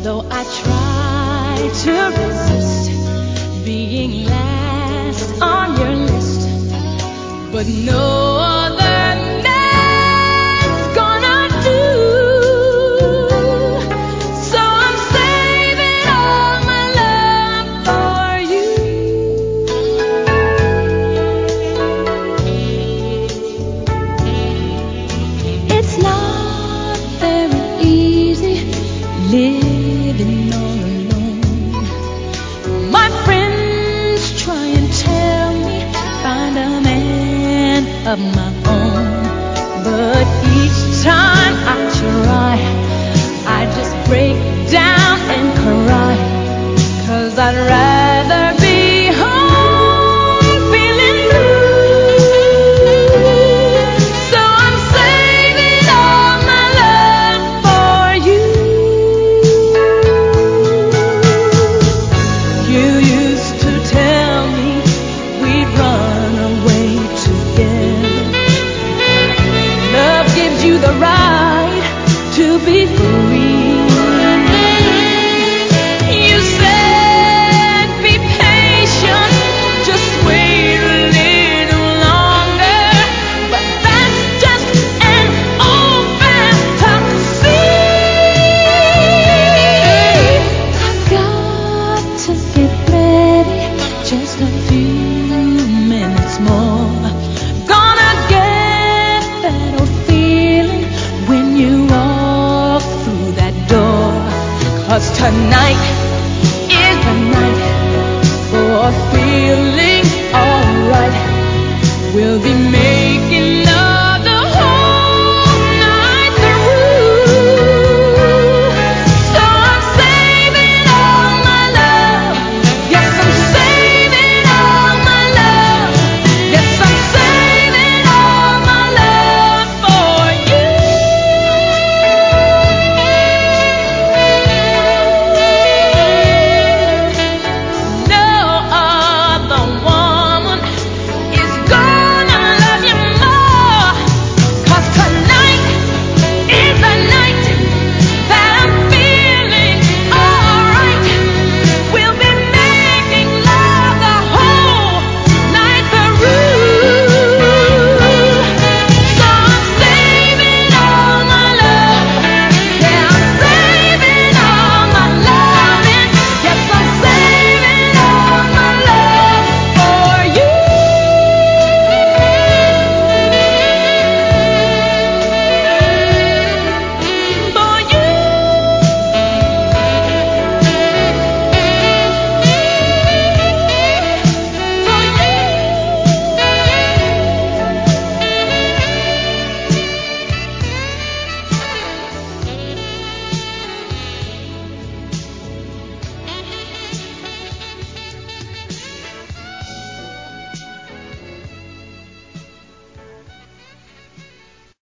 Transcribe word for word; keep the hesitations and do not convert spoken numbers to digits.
Though I try to resist being last on your list, but no other man's gonna do. So I'm saving all my love for you. It's not very easy living all alone. My friends try and tell me find a man of my own, but each time I try, I just break down and cry, 'cause I'd rather be home feeling blue. So I'm saving all my love for you. You used to tell me we'd run away together. Love gives you the right to be free. You said be patient, just wait a little longer, but that's just an old fantasy. I've got to get ready, just a few minutes more. Gonna get that old feeling when you walk through that door. 'Cause tonight is the night for feeling alright. We'll be made